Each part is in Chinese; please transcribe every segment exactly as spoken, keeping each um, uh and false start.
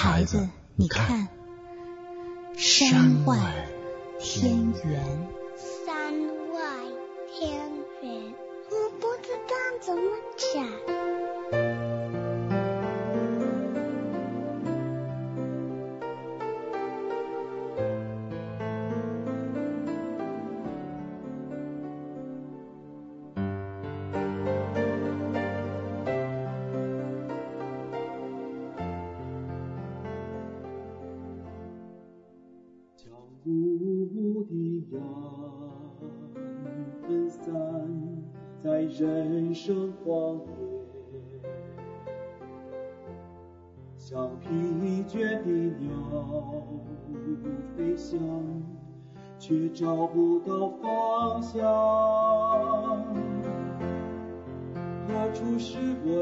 孩子，你看，山外天圆。 山外天圆，我不知道怎么讲。 雾的阳分散在人生荒野，像疲倦的鸟飞翔，却找不到方向。何处是我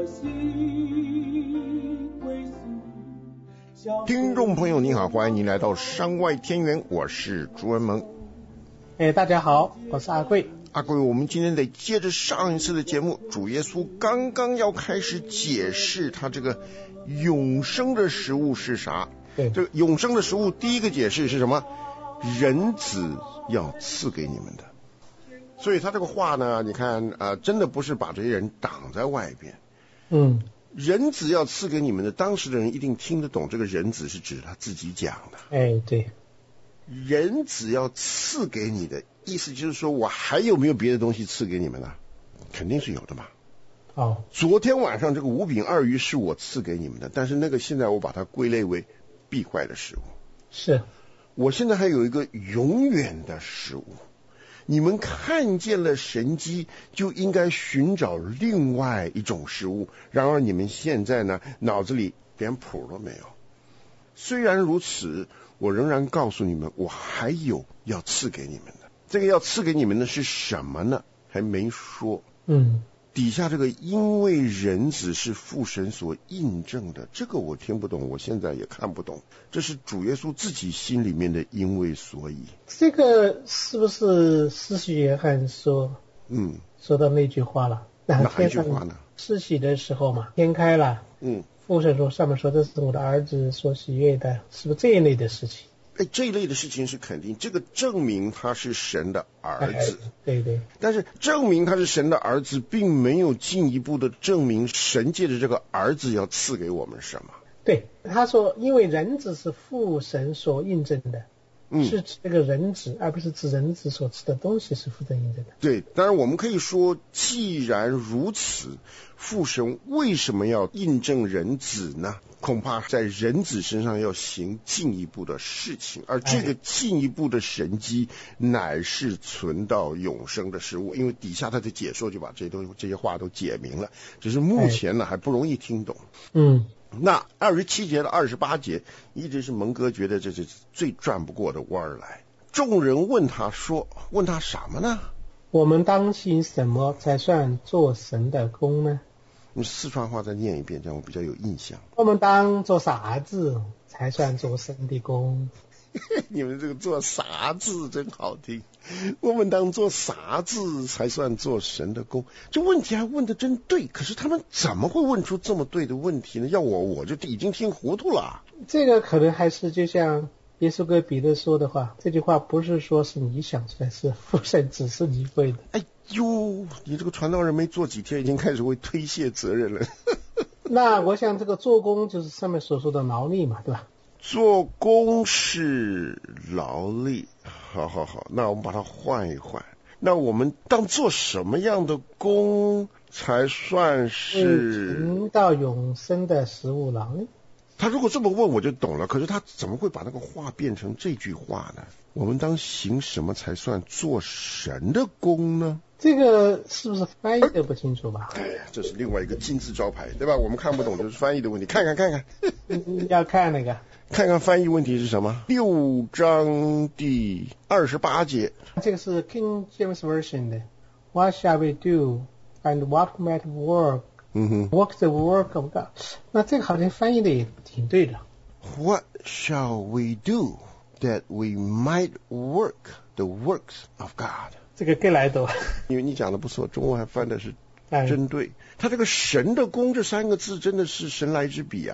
心归宿？ 听众朋友您好，欢迎您来到山外天圆，我是朱文萌。 哎，大家好，我是阿贵。 阿贵，我们今天得接着上一次的节目，主耶稣刚刚要开始解释他这个永生的食物是啥。 对， 这个永生的食物第一个解释是什么？人子要赐给你们的。所以他这个话呢，你看啊、呃，真的不是把这些人挡在外边。 嗯。 人子要赐给你们的，当时的人一定听得懂，这个人子是指他自己讲的。 哎，对， 人子要赐给你的意思就是说，我还有没有别的东西赐给你们呢？肯定是有的嘛。 哦， 昨天晚上这个五饼二鱼是我赐给你们的，但是那个现在我把它归类为必坏的食物。 是， 我现在还有一个永远的食物。你们看见了神迹，就应该寻找另外一种食物。然而你们现在呢，脑子里连谱都没有。虽然如此，我仍然告诉你们，我还有要赐给你们的。这个要赐给你们的是什么呢？还没说。 嗯， 底下这个因为人子是父神所印证的，这个我听不懂，我现在也看不懂。这是主耶稣自己心里面的因为所以。 这个是不是施洗约翰说嗯说的那句话了？ 哪一句话呢？ 施洗的时候嘛，天开了， 嗯， 父神说上面说这是我的儿子所喜悦的，是不是这一类的事情？ 哎，这一类的事情是肯定，这个证明他是神的儿子。 对对。 但是证明他是神的儿子，并没有进一步的证明神借着这个儿子要赐给我们什么。 对，他说因为人子是父神所印证的， 嗯， 是指这个人子，而不是指人子所吃的东西是父神印证的。 对，当然我们可以说，既然如此，父神为什么要印证人子呢？恐怕在人子身上要行进一步的事情，而这个进一步的神迹乃是存到永生的食物。因为底下他的解说就把这些东西这些话都解明了，只是目前呢还不容易听懂。 嗯， 那二十七节到二十八节一直是蒙哥觉得这是最转不过的弯儿来。众人问他说，问他什么呢？ 我们当行什么才算做神的工呢？ 用四川话再念一遍，这样我比较有印象。 我们当做啥子才算做神的工？ 你们这个做啥字真好听。我们当做啥字才算做神的工？这问题还问得真对，可是他们怎么会问出这么对的问题呢？要我我就已经听糊涂了。 这个可能还是就像耶稣跟彼得说的话，这句话不是说是你想出来，是父神指示你会的。 哎哟，你这个传道人没做几天，已经开始会推卸责任了。 那我想这个做工就是上面所说的劳力嘛，对吧？ 做工是劳力，好好好，那我们把它换一换。那我们当做什么样的工才算是寻到永生的食物劳力？ 他如果这么问我就懂了，可是他怎么会把那个话变成这句话呢？我们当行什么才算做神的工呢？ 这个是不是翻译的不清楚吧？ 哎呀，这是另外一个金字招牌，对吧？我们看不懂就是翻译的问题，看看看看。 要看那个， 看看翻译问题是什么？六章第二十八节， 这个是 King James Version 的。What shall we do, and what might work? 嗯哼 Work the work of God。那这个好像翻译的也挺对的。 What shall we do that we might work the works of God？ 这个更来懂。 因为你讲的不错，中文还翻的是真对。他这个神的工这三个字真的是神来之笔啊。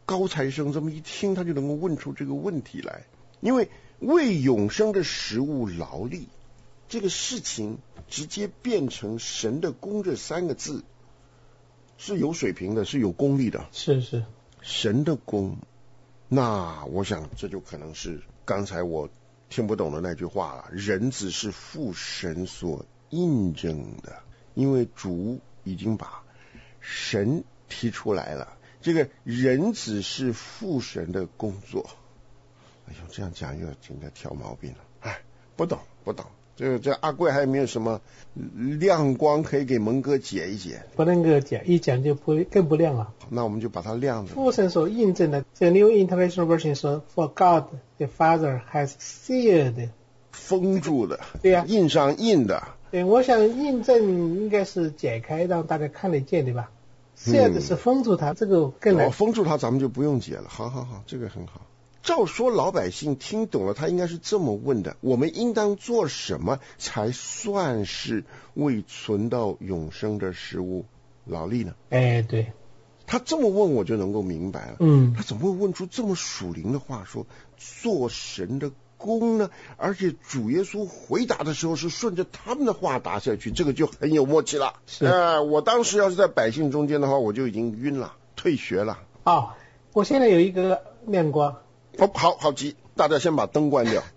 高材生这么一听，他就能够问出这个问题来。因为为永生的食物劳力这个事情直接变成神的功这三个字是有水平的，是有功力的。 是是神的功，那我想这就可能是刚才我听不懂的那句话了，人子是父神所印证的。因为主已经把神提出来了，这个人子是父神的工作。哎呦，这样讲又应该挑毛病了。哎，不懂不懂，这这阿贵还有没有什么亮光可以给蒙哥解一解？ 不能够讲，一讲就不更不亮了。 那我们就把它亮着。 父神所印证的，这 New International Version 说 ，For God the Father has sealed， 封住的， 对呀、啊， 印上印的。 对，我想印证应该是解开，让大家看得见，对吧？ sealed 是封住它，这个更难。 哦，封住它，咱们就不用解了。好好好，这个很好。照说老百姓听懂了，他应该是这么问的：我们应当做什么才算是为存到永生的食物劳力呢？ 哎，对， 他这么问我就能够明白了。 嗯， 他怎么会问出这么属灵的话，说做神的功呢？而且主耶稣回答的时候是顺着他们的话答下去，这个就很有默契了。 是， 呃，我当时要是在百姓中间的话，我就已经晕了，退学了。 哦，我现在有一个亮光。 哦，好好急，大家先把灯关掉。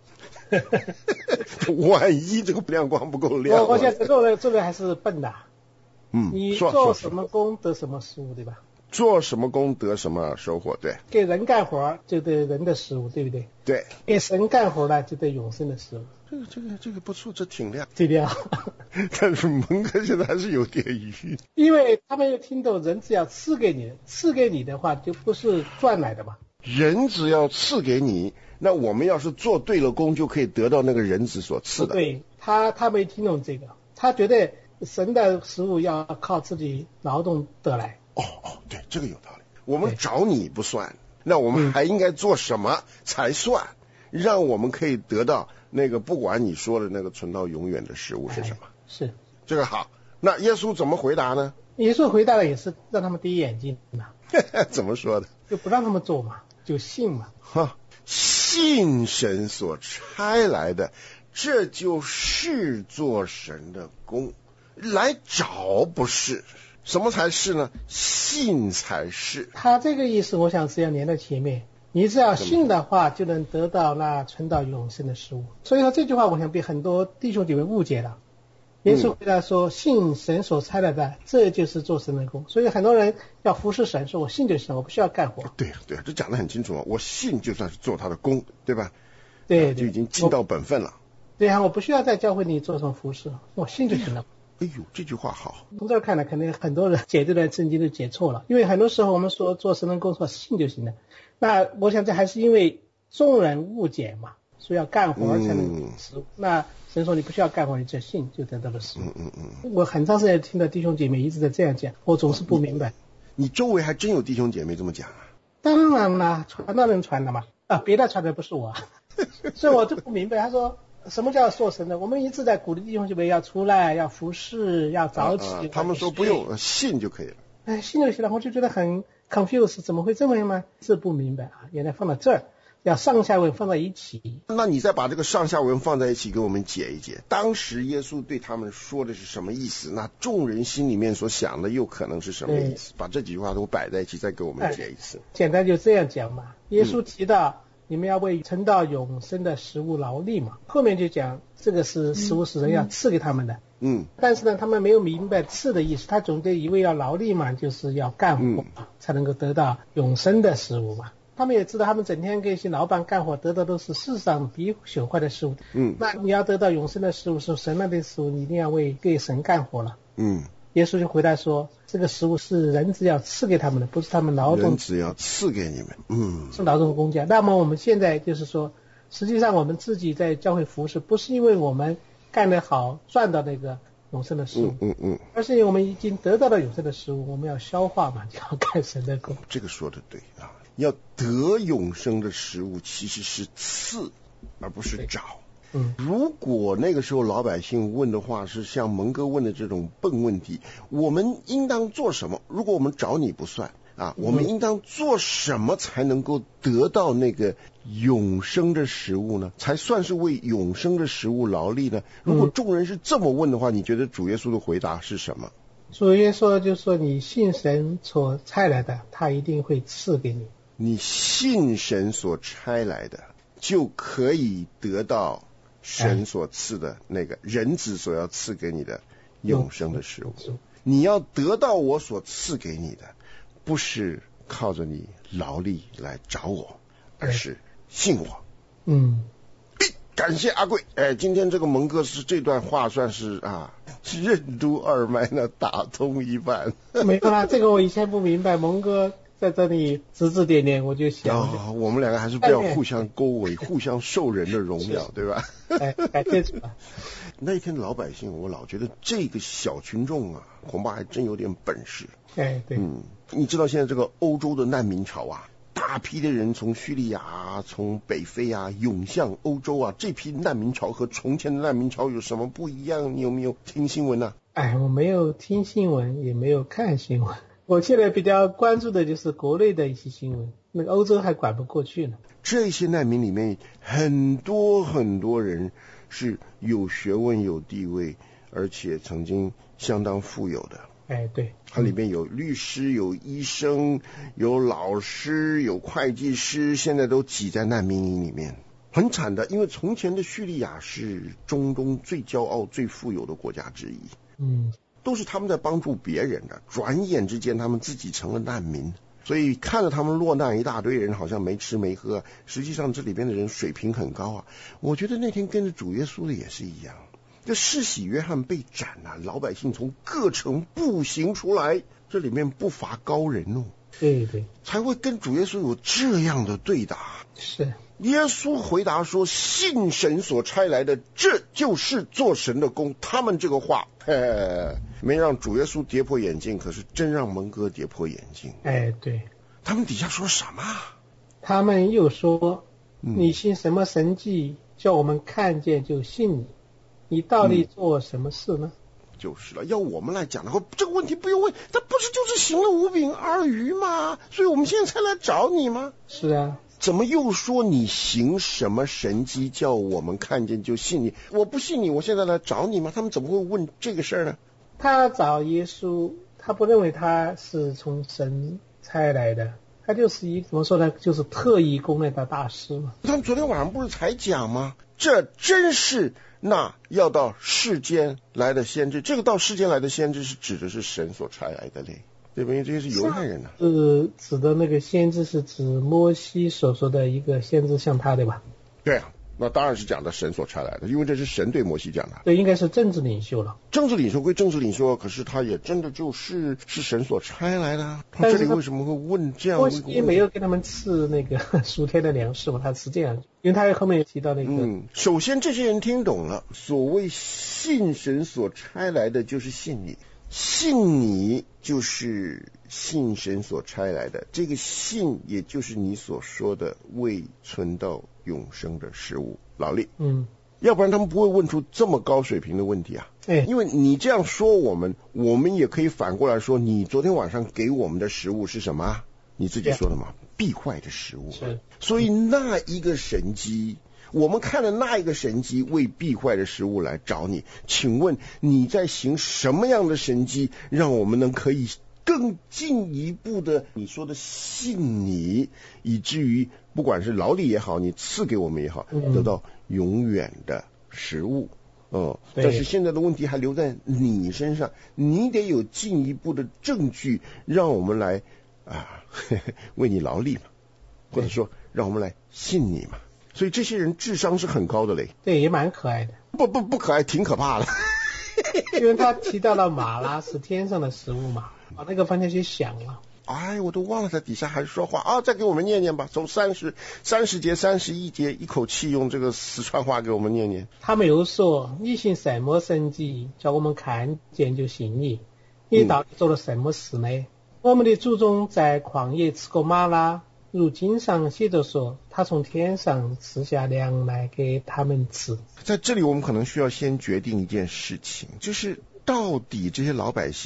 万一这个亮光不够亮， 我我现在这个这个还是笨的。 嗯， 你做什么功得什么食物，对吧？ 做什么功得什么收获，对。 给人干活就得人的食物，对不对？ 对。 给神干活呢，就得永生的食物。 这个这个这个不错，这挺亮。 对亮。 但是蒙哥现在还是有点晕， 因为他们又听懂人只要赐给你，赐给你的话就不是赚来的嘛。 人只要赐给你，那我们要是做对了功，就可以得到那个人子所赐的。 对，他他没听懂这个，他觉得神的食物要靠自己劳动得来。 哦哦，对，这个有道理。我们找你不算，那我们还应该做什么才算，嗯、让我们可以得到那个不管你说的那个存到永远的食物是什么？哎、 是这个好。那耶稣怎么回答呢？ 耶稣回答的也是让他们闭眼睛嘛。 怎么说的？ 就不让他们做嘛。就信嘛， 哈，信神所差来的，这就是做神的功。来找不是，什么才是呢？信才是。 他这个意思，我想是要连到前面。你只要信的话，就能得到那存到永生的食物。所以说这句话，我想被很多弟兄姐妹误解了。耶稣回答说：“信神所差来的，这就是做神的功。”所以很多人要服侍神，说我信就行，我不需要干活。 对对，这讲得很清楚啊，我信就算是做他的功，对吧？ 对， 啊、就已经尽到本分了。 对啊，我不需要在教会里做什么服侍，我信就行了。 哎呦，这句话好。 从这儿看来，可能很多人解这段圣经都解错了，因为很多时候我们说做神的功，说信就行了。那我想这还是因为众人误解嘛，说要干活才能食物。嗯、那神说你不需要干活，你只要信就得到了食物。 嗯嗯嗯。 我很长时间听到弟兄姐妹一直在这样讲，我总是不明白。 你周围还真有弟兄姐妹这么讲啊？ 当然啦，传道人传的嘛，啊，别的传的不是我，所以我就不明白。他说什么叫做神的？我们一直在鼓励弟兄姐妹要出来，要服侍，要早起。啊啊、他们说不用信就可以了。 哎，信就行了，我就觉得很 confused， 怎么会这么样吗？是不明白啊，原来放到这儿。要上下文放在一起， 那你再把这个上下文放在一起给我们解一解。当时耶稣对他们说的是什么意思？那众人心里面所想的又可能是什么意思？把这几句话都摆在一起，再给我们解一次。 简单就这样讲嘛。耶稣提到、嗯、你们要为存到永生的食物劳力嘛，后面就讲这个是食物是人要赐给他们的。嗯，但是呢，他们没有明白赐的意思，他总得以为要劳力嘛，就是要干活、嗯、才能够得到永生的食物嘛。他们也知道，他们整天跟一些老板干活，得到都是世上比朽坏的食物。嗯，那你要得到永生的食物，是神那的食物，你一定要为给神干活了。嗯，耶稣就回答说，这个食物是人只要赐给他们的，不是他们劳动。 人只要赐给你们，嗯， 是劳动工价。那么我们现在就是说，实际上我们自己在教会服侍，不是因为我们干得好赚到那个永生的食物，嗯嗯嗯，而是因为我们已经得到了永生的食物，我们要消化嘛，就要干神的工。 这个说的对啊。要得永生的食物其实是赐而不是找。嗯，如果那个时候老百姓问的话是像蒙哥问的这种笨问题，我们应当做什么？如果我们找你不算啊，我们应当做什么才能够得到那个永生的食物呢？才算是为永生的食物劳力呢？如果众人是这么问的话，你觉得主耶稣的回答是什么？ 主耶稣就说，你信神所差来的，他一定会赐给你。 你信神所差来的，就可以得到神所赐的那个人子所要赐给你的永生的食物。你要得到我所赐给你的，不是靠着你劳力来找我，而是信我。 嗯， 感谢阿贵。哎，今天这个蒙哥是这段话算是啊任督二脉呢打通一半。 没有啦，这个我以前不明白，蒙哥在这里指指点点，我就想、 哦、我们两个还是不要互相勾围，互相受人的荣耀，对吧？ 哎，感谢主。 那一天的老百姓，我老觉得这个小群众啊，恐怕还真有点本事。 哎，对， 嗯，你知道现在这个欧洲的难民潮啊，大批的人从叙利亚啊，从北非啊涌向欧洲啊，这批难民潮和从前的难民潮有什么不一样？你有没有听新闻呢、 啊？哎，我没有听新闻，也没有看新闻。我现在比较关注的就是国内的一些新闻，那个欧洲还管不过去呢。 这些难民里面很多很多人是有学问有地位，而且曾经相当富有的。 哎，对， 它里面有律师，有医生，有老师，有会计师，现在都挤在难民营里面，很惨的。因为从前的叙利亚是中东最骄傲最富有的国家之一， 嗯， 都是他们在帮助别人的，转眼之间他们自己成了难民。所以看着他们落难，一大堆人好像没吃没喝，实际上这里边的人水平很高啊。我觉得那天跟着主耶稣的也是一样，这世袭约翰被斩啊，老百姓从各城步行出来，这里面不乏高人哦。 对对， 才会跟主耶稣有这样的对答。 是， 耶稣回答说，信神所差来的，这就是做神的工。他们这个话没让主耶稣跌破眼镜，可是真让蒙哥跌破眼镜。 哎，对， 他们底下说什么？ 他们又说、 嗯、 你信什么神迹，叫我们看见就信你，你到底做什么事呢？ 嗯、就是了，要我们来讲的话，这个问题不用问，他不是就是行了五饼二鱼吗？所以我们现在才来找你吗？ 是啊， 怎么又说你行什么神迹叫我们看见就信你？我不信你，我现在来找你吗？他们怎么会问这个事儿呢？ 他找耶稣，他不认为他是从神差来的，他就是一怎么说呢，就是特异功能的大师嘛。 他们昨天晚上不是才讲吗？这真是那要到世间来的先知。这个到世间来的先知是指的是神所差来的嘞，对吧？因为这些是犹太人啊。 呃，指的那个先知是指摩西所说的一个先知像他，对吧？ 对啊，那当然是讲的神所差来的，因为这是神对摩西讲的。 对，应该是政治领袖了。 政治领袖归政治领袖，可是他也真的就是是神所差来的。他这里为什么会问这样的问题？ 摩西没有给他们赐那个属天的粮食嘛，他是这样，因为他后面也提到那个。 嗯，首先这些人听懂了，所谓信神所差来的就是信你。信你就是信神所差来的，这个信也就是你所说的未存到永生的食物劳力。 嗯， 要不然他们不会问出这么高水平的问题啊。 哎， 因为你这样说我们，我们也可以反过来说，你昨天晚上给我们的食物是什么？你自己说的嘛，必坏的食物。 是， 所以那一个神迹，我们看了那一个神迹为必坏的食物来找你，请问你在行什么样的神迹，让我们能可以更进一步的你说的信你，以至于不管是劳力也好，你赐给我们也好， 嗯、 得到永远的食物。嗯，但是现在的问题还留在你身上，你得有进一步的证据，让我们来啊呵呵为你劳力嘛，或者说让我们来信你嘛。所以这些人智商是很高的嘞。 对，也蛮可爱的。 不不不可爱，挺可怕的。 因为他提到了马拉是天上的食物嘛，往那个方向去想了。 哎，我都忘了他底下还说话啊！再给我们念念吧，从三十三十节、三十一节，一口气用这个四川话给我们念念。 他们又说：“你行什么神迹，叫我们看见就信你？你到底做了什么事呢？嗯、我们的祖宗在旷野吃过马拉。”如经上写着说，他从天上赐下粮来给他们吃。 在这里我们可能需要先决定一件事情，就是到底这些老百姓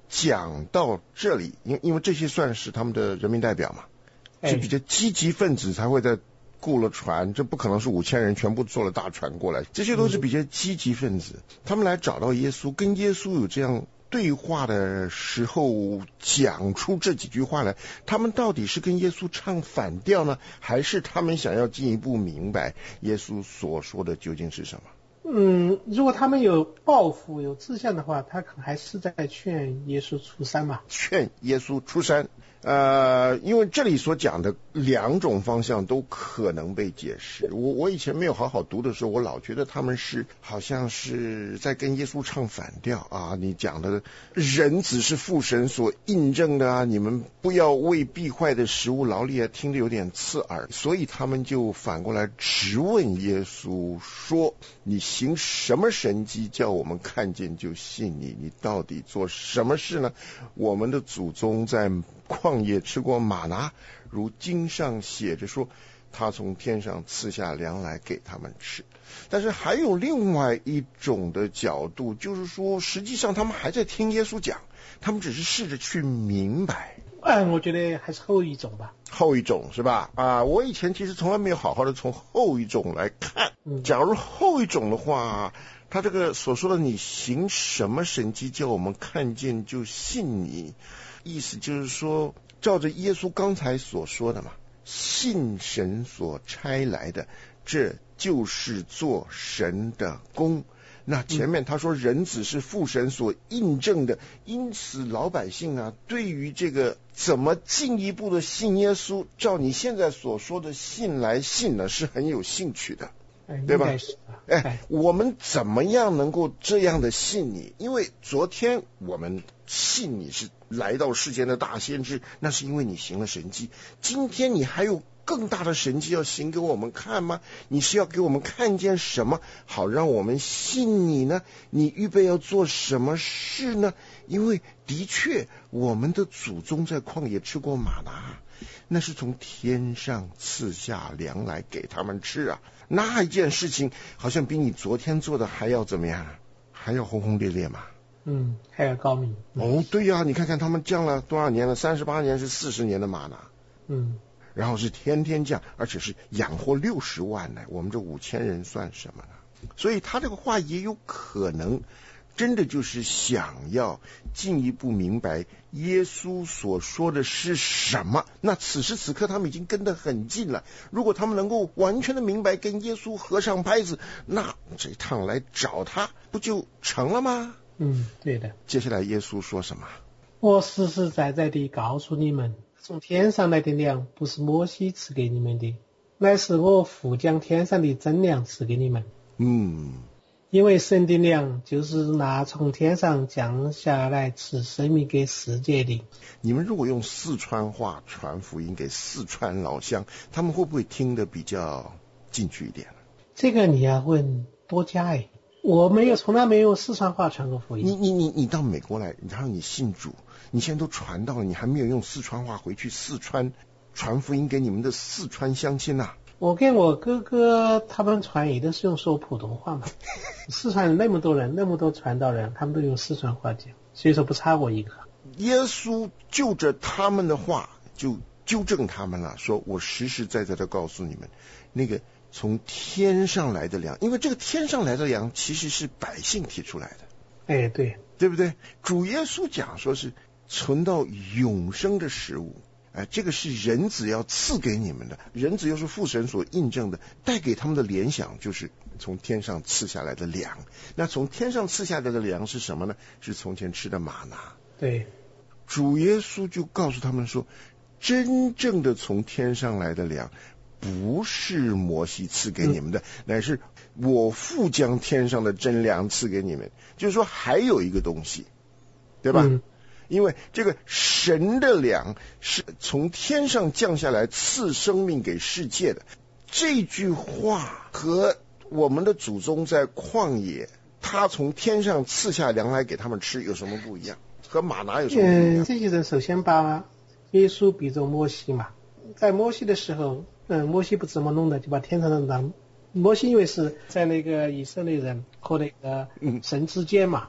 讲到这里，因因为这些算是他们的人民代表嘛，是比较积极分子才会在雇了船，这不可能是五千人全部坐了大船过来，这些都是比较积极分子，他们来找到耶稣，跟耶稣有这样对话的时候讲出这几句话来，他们到底是跟耶稣唱反调呢，还是他们想要进一步明白耶稣所说的究竟是什么？ 嗯，如果他们有抱负有志向的话，他可能还是在劝耶稣出山嘛。 劝耶稣出山，呃，因为这里所讲的两种方向都可能被解释。我我以前没有好好读的时候，我老觉得他们是好像是在跟耶稣唱反调啊！你讲的人子是父神所印证的啊，你们不要为必坏的食物劳力啊，听着有点刺耳，所以他们就反过来质问耶稣说：“你行什么神迹，叫我们看见就信你？你到底做什么事呢？我们的祖宗在旷野吃过玛拿，如经上写着说，他从天上赐下粮来给他们吃。”但是还有另外一种的角度，就是说实际上他们还在听耶稣讲，他们只是试着去明白。 嗯，我觉得还是后一种吧。 后一种是吧？啊，我以前其实从来没有好好的从后一种来看。假如后一种的话，他这个所说的你行什么神迹叫我们看见就信你，意思就是说照着耶稣刚才所说的嘛，信神所差来的，这就是做神的工。那前面他说人子是父神所印证的，因此老百姓啊，对于这个怎么进一步的信耶稣，照你现在所说的信来信呢，是很有兴趣的，对吧？哎，我们怎么样能够这样的信你？因为昨天我们信你是来到世间的大先知，那是因为你行了神迹。今天你还有更大的神迹要行给我们看吗？你是要给我们看见什么，好让我们信你呢？你预备要做什么事呢？因为的确我们的祖宗在旷野吃过玛拿，那是从天上赐下粮来给他们吃啊。那一件事情好像比你昨天做的还要怎么样？还要轰轰烈烈嘛。 嗯，还要高明。 哦，对呀、啊，你看看他们降了多少年了？三十八年是四十年的玛拿。 嗯。 然后是天天降，而且是养活六十万呢，我们这五千人算什么呢？所以他这个话也有可能真的就是想要进一步明白耶稣所说的是什么。那此时此刻他们已经跟得很近了，如果他们能够完全的明白，跟耶稣合上拍子，那这趟来找他不就成了吗？ 嗯，对的。 接下来耶稣说什么？ 我实实在在地告诉你们，从天上来的粮不是摩西赐给你们的，乃是我父将天上的真粮赐给你们。 嗯， 因为神的粮就是那从天上降下来赐生命给世界的。 你们如果用四川话传福音给四川老乡，他们会不会听得比较进去一点？ 这个你要问多加哎，我没有从来没有用四川话传过福音。 你你你你到美国来，然后你信主，你现在都传到了，你还没有用四川话回去四川传福音给你们的四川乡亲啊？ 我跟我哥哥他们传也都是用说普通话嘛。四川那么多人，那么多传道人，他们都用四川话讲，所以说不差我一个。 耶稣就着他们的话就纠正他们了，说我实实在在的告诉你们，那个从天上来的粮，因为这个天上来的粮其实是百姓提出来的。 哎，对， 对不对？主耶稣讲说是存到永生的食物，哎，这个是人子要赐给你们的，人子又是父神所印证的，带给他们的联想就是从天上赐下来的粮。那从天上赐下来的粮是什么呢？是从前吃的玛拿。 对， 主耶稣就告诉他们说，真正的从天上来的粮不是摩西赐给你们的，嗯、乃是我父将天上的真粮赐给你们。就是说还有一个东西，对吧？嗯、因为这个神的粮是从天上降下来赐生命给世界的。这句话和我们的祖宗在旷野他从天上赐下粮来给他们吃有什么不一样？和玛拿有什么不一样？ 嗯，这些人首先把耶稣比作摩西嘛，在摩西的时候，嗯，摩西不怎么弄的，就把天上的粮。摩西因为是在那个以色列人和那个神之间嘛，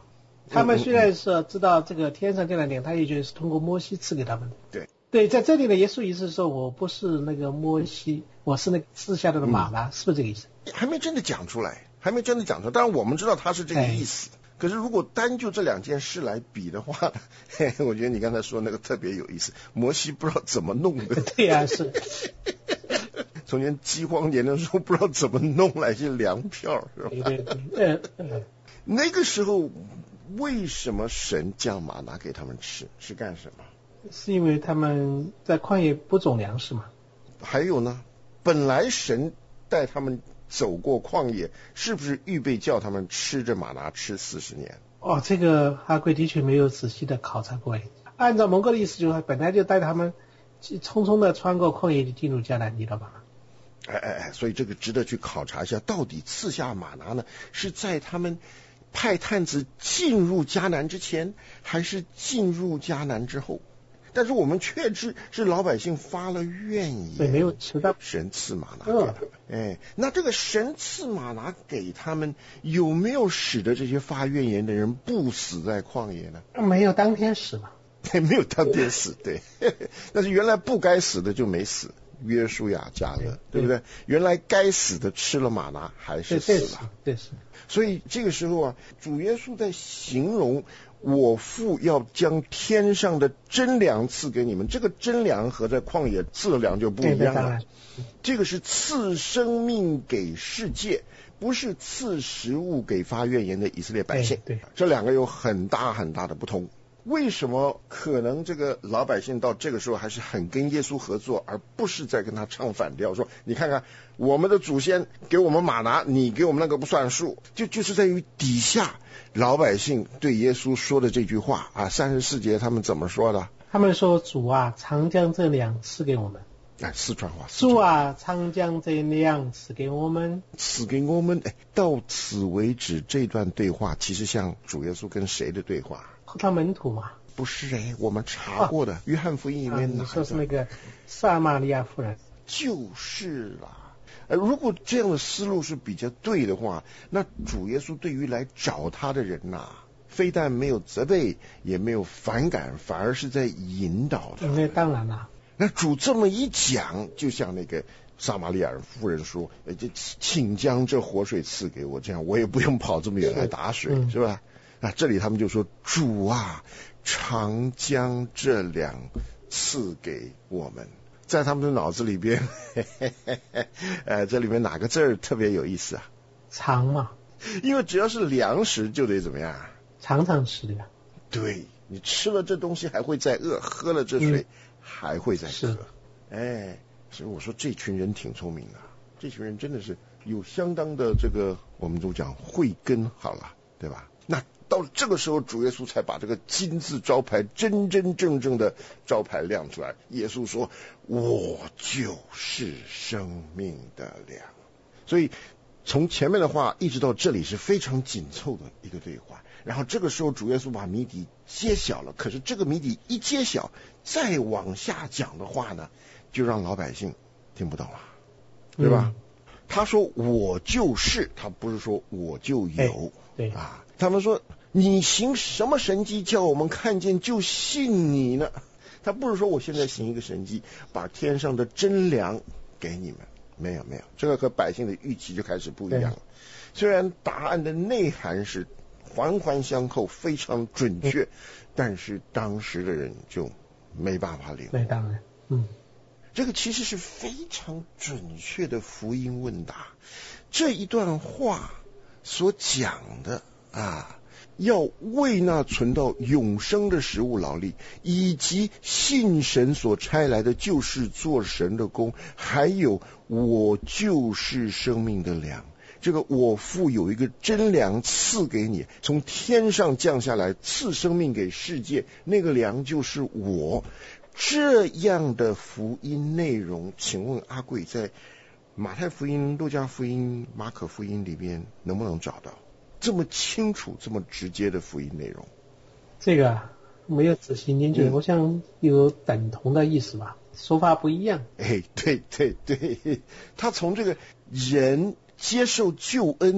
他们虽然是知道这个天上这两点，他也觉得是通过摩西赐给他们的。 对对，在这里呢，耶稣意思是说我不是那个摩西，我是那个赐下来的马拉，嗯、是不是这个意思？ 还没真的讲出来，还没真的讲出来。当然我们知道他是这个意思。可是如果单就这两件事来比的话，嘿我觉得你刚才说那个特别有意思。摩西不知道怎么弄的。 对呀、啊，是。 从前饥荒年的时候，不知道怎么弄来些粮票，是吧？ 对对对。嗯。 那个时候为什么神将马拿给他们吃？是干什么？ 是因为他们在旷野不种粮食嘛。 还有呢，本来神带他们走过旷野，是不是预备叫他们吃着马拿吃四十年？ 哦，这个阿贵的确没有仔细的考察过。按照蒙哥的意思，就是本来就带他们匆匆的穿过旷野就进入迦南地了吧？ 哎哎哎，所以这个值得去考察一下，到底赐下马拿呢，是在他们派探子进入迦南之前，还是进入迦南之后？但是我们确知是老百姓发了怨言， 对，没有吃到神赐马拿给他们。嗯、哎，那这个神赐马拿给他们，有没有使得这些发怨言的人不死在旷野呢？ 没有当天死嘛？ 对，没有当天死，对。但是原来不该死的就没死，约书亚迦勒，对不对？原来该死的吃了马拿还是死了， 对是。 所以这个时候啊，主耶稣在形容我父要将天上的真粮赐给你们，这个真粮和在旷野赐的粮就不一样了。这个是赐生命给世界，不是赐食物给发怨言的以色列百姓。 对， 这两个有很大很大的不同。为什么可能这个老百姓到这个时候还是很跟耶稣合作，而不是在跟他唱反调，说你看看我们的祖先给我们马拿，你给我们那个不算数，就就是在于底下老百姓对耶稣说的这句话啊。三十四节他们怎么说的？ 他们说主啊，常将这粮赐给我们。 哎，四川话。 主啊，常将这粮赐给我们， 赐给我们。哎，到此为止，这段对话其实像主耶稣跟谁的对话？ 和他门徒嘛？ 不是哎，我们查过的，约翰福音里面、 啊、你说是那个撒玛利亚妇人， 就是啦。呃，如果这样的思路是比较对的话，那主耶稣对于来找他的人呐、啊，非但没有责备，也没有反感，反而是在引导他。 那当然了。 那主这么一讲，就像那个撒玛利亚妇人说：“呃，这请将这活水赐给我，这样我也不用跑这么远来打水，是, 嗯、是吧？”啊，这里他们就说：“主啊，常将这粮赐给我们。”在他们的脑子里边，嘿嘿嘿嘿呃，这里面哪个字儿特别有意思啊？ 常嘛， 因为只要是粮食就得怎么样？ 常常吃的呀。 对，你吃了这东西还会再饿，喝了这水、嗯、还会再渴。哎，所以我说这群人挺聪明的，这群人真的是有相当的这个，我们都讲慧根，好了，对吧？那到这个时候，主耶稣才把这个金字招牌真真正正的招牌亮出来。耶稣说：“我就是生命的粮。”所以从前面的话一直到这里是非常紧凑的一个对话。然后这个时候主耶稣把谜底揭晓了，可是这个谜底一揭晓，再往下讲的话呢，就让老百姓听不懂了，对吧？嗯、他说我就是，他不是说我就有， 对啊，他们说你行什么神迹叫我们看见就信你呢？他不是说我现在行一个神迹，把天上的真粮给你们，没有没有，这个和百姓的预期就开始不一样了。虽然答案的内涵是环环相扣，非常准确，嗯、但是当时的人就没办法领悟。 那当然，嗯， 这个其实是非常准确的福音问答。这一段话所讲的啊，要为那存到永生的食物劳力，以及信神所差来的救世做神的工，还有我就是生命的粮。这个我父有一个真粮赐给你，从天上降下来赐生命给世界，那个粮就是我。这样的福音内容，请问阿贵在马太福音、路加福音、马可福音里面能不能找到这么清楚、这么直接的福音内容？ 这个没有仔细研究、嗯、我想有等同的意思吧，说法不一样。 哎，对对对，他从这个人接受救恩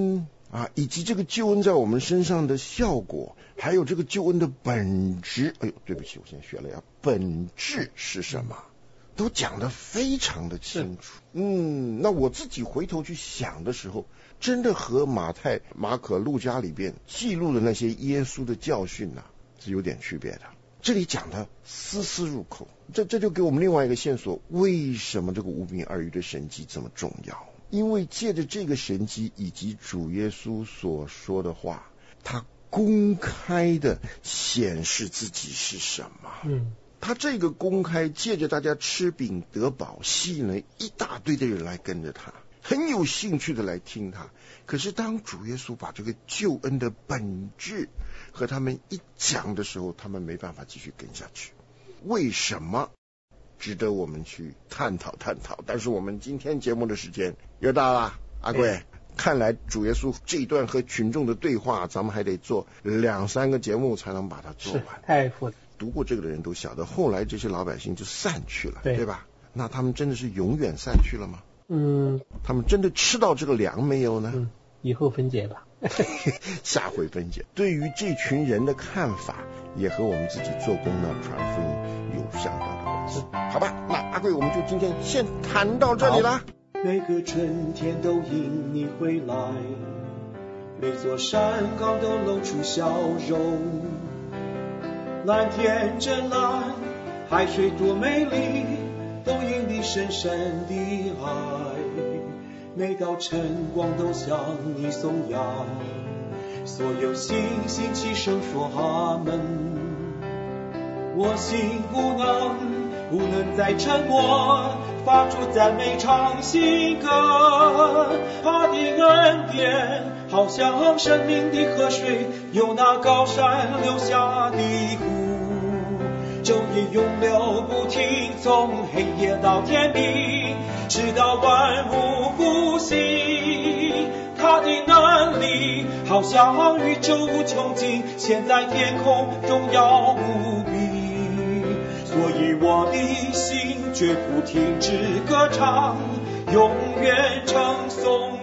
啊，以及这个救恩在我们身上的效果，还有这个救恩的本质。哎呦，对不起，我先学了呀，本质是什么？都讲得非常的清楚。嗯，那我自己回头去想的时候，真的和马太、马可、路加里边记录的那些耶稣的教训啊，是有点区别的。这里讲的丝丝入口，这这就给我们另外一个线索，为什么这个五饼二鱼的神迹这么重要？因为借着这个神迹以及主耶稣所说的话，他公开的显示自己是什么。嗯，他这个公开借着大家吃饼得饱，吸引了一大堆的人来跟着他，很有兴趣的来听他。可是当主耶稣把这个救恩的本质和他们一讲的时候，他们没办法继续跟下去。为什么？值得我们去探讨探讨。但是我们今天节目的时间又到了，阿贵、哎、看来主耶稣这一段和群众的对话，咱们还得做两三个节目才能把它做完， 太复杂。 读过这个的人都晓得，后来这些老百姓就散去了， 对, 对吧？那他们真的是永远散去了吗？嗯，他们真的吃到这个粮没有呢？ 嗯，以后分解吧。 下回分解。对于这群人的看法，也和我们自己做工呢传福音有相当的关系。好吧，那阿贵，我们就今天先谈到这里了。 每个春天都因你回来，每座山岗都露出笑容。蓝天真蓝，海水多美丽，都因你深深的爱。每道晨光都向你颂扬，所有星星齐声说阿门。我心不能不能再沉默，发出赞美唱新歌。他的恩典好像生命的河水，由那高山流下的湖，昼夜永流不停，从黑夜到天明，直到万物复兴。他的能力好像宇宙无穷尽，现在天空荣耀无比。所以我的心绝不停止歌唱，永远称颂